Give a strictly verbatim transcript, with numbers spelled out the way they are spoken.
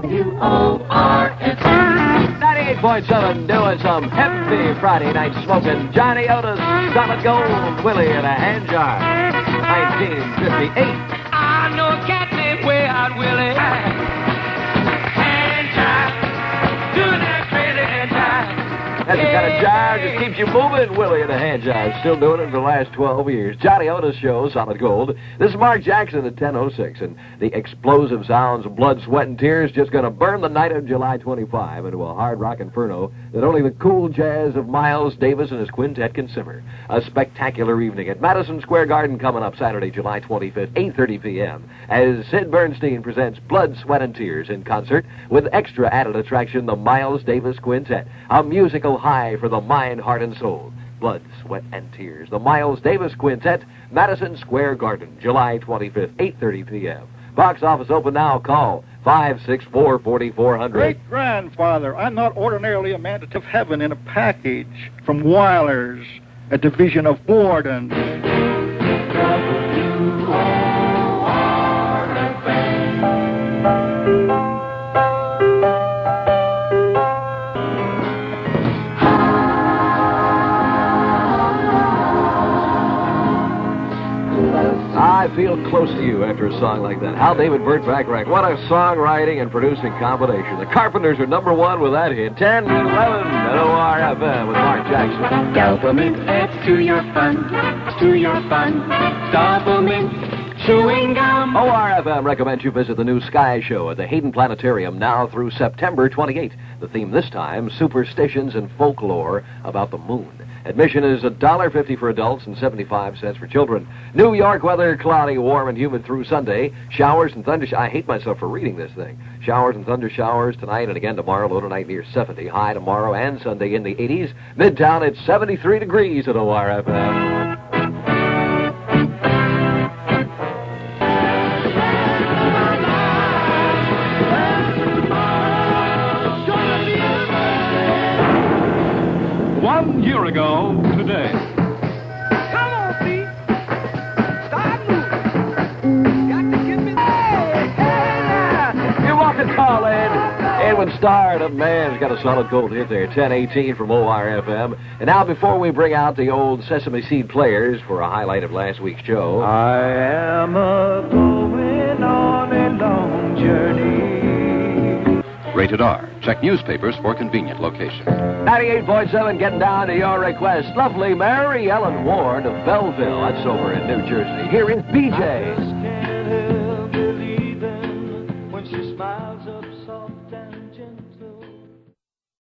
W O R F M. ninety-eight point seven, doing some heavy Friday night smoking. Johnny Otis, Solid Gold, Willie in a hand jar. nineteen fifty-eight. I know a cat named Way Out Willie. Hand jar, doing that crazy hand jar. That's the kind of jive that keeps you moving. Willie in a hand jive. Still doing it for the last twelve years. Johnny Otis Show, Solid Gold. This is Mark Jackson at ten oh six, and the explosive sounds of blood, sweat, and tears just going to burn the night of July twenty-fifth into a hard rock inferno that only the cool jazz of Miles Davis and his quintet can simmer. A spectacular evening at Madison Square Garden coming up Saturday, July twenty-fifth, eight thirty p.m. as Sid Bernstein presents Blood, Sweat, and Tears in concert with extra added attraction, the Miles Davis Quintet. A musical high for the mind, heart, and soul. Blood, Sweat, and Tears. The Miles Davis Quintet, Madison Square Garden, July twenty-fifth, eight thirty p.m. Box office open now. Call five six four, four four zero zero. Great-grandfather, I'm not ordinarily a man to have heaven in a package from Weiler's, a division of Borden. I feel close to you after a song like that. Hal David, Burt Bacharach. What a songwriting and producing combination. The Carpenters are number one with that hit. ten and eleven at O R F M with Mark Jackson. Doublemint adds to your fun, to your fun. Doublemint chewing gum. O R F M recommends you visit the new Sky Show at the Hayden Planetarium now through September twenty-eighth. The theme this time, superstitions and folklore about the moon. Admission is one dollar fifty for adults and seventy-five cents for children. New York weather, cloudy, warm, and humid through Sunday. Showers and thunder... I hate myself for reading this thing. Showers and thunder showers tonight and again tomorrow. Low tonight near seventy. High tomorrow and Sunday in the eighties. Midtown, it's seventy-three degrees at O R F M. One year ago today. Come on, Pete. Start moving. Got to get me. Hey, hey, now. You're walking tall, Ed. Edwin Starr, the man's got a solid gold hit there. ten eighteen from O R F M. And now, before we bring out the old Sesame Seed players for a highlight of last week's show. I am a going on a long journey. Rated R. Check newspapers for convenient location. ninety-eight point seven, getting down to your request. Lovely Mary Ellen Ward of Belleville. That's over in New Jersey. Here is B J. Can't help believing when she smiles up soft and